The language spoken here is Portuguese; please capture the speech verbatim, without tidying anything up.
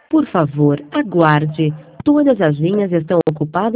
Por favor, aguarde. Todas as linhas estão ocupadas